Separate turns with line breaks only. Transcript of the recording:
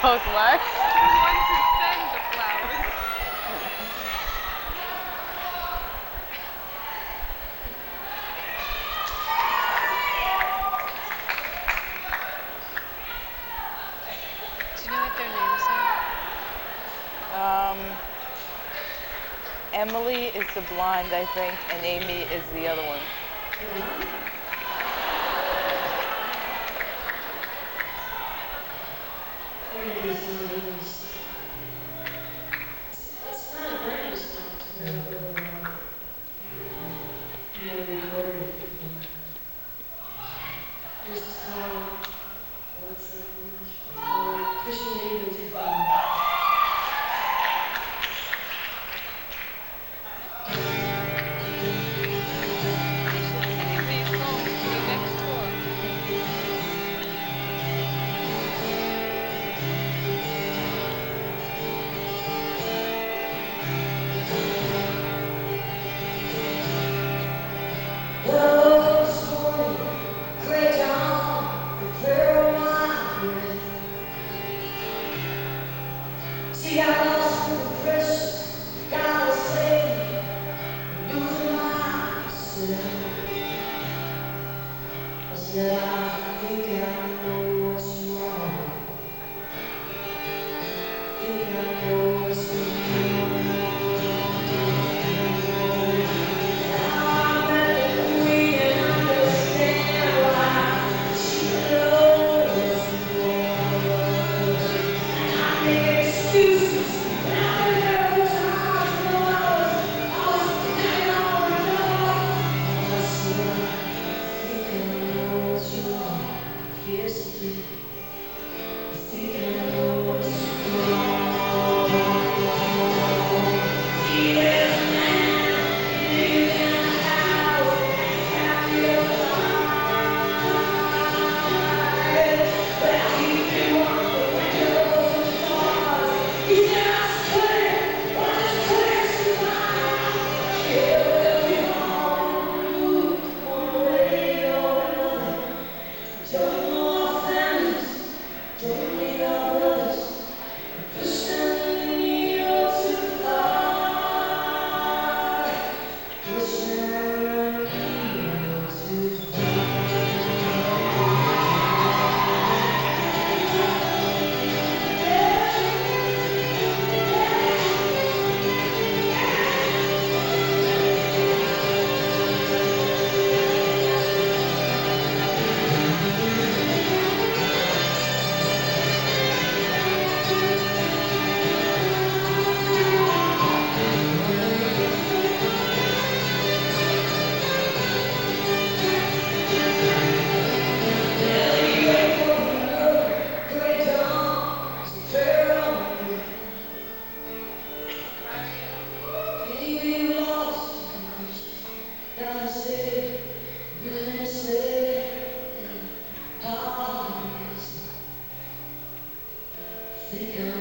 Both what?
The ones who send the flowers. Do you know what their names are?
Um, Emily is the blonde, I think, and Amy is the other one.
You should sing these songs for the next tour.
See, I lost the precious, gotta say, losing myself. I said, I think I know what's wrong. Think I know what's wrong. I bet we can understand why she knows wrong. And I make excuses. And I think there was times when I was hanging on the door. I said, I think I know what's wrong. Yes, I do. I think I know what's wrong. See, there's a man living in a house, happy alive. Well, he can walk the windows and doors. He said, I swear, on his place tonight. Yeah, we all move one way or another. Don't know our families, don't need our brothers. Pushing the needle too far. Pushing the needle too great dawn, so fair on me. Baby, we lost, gotta say, really say, I think I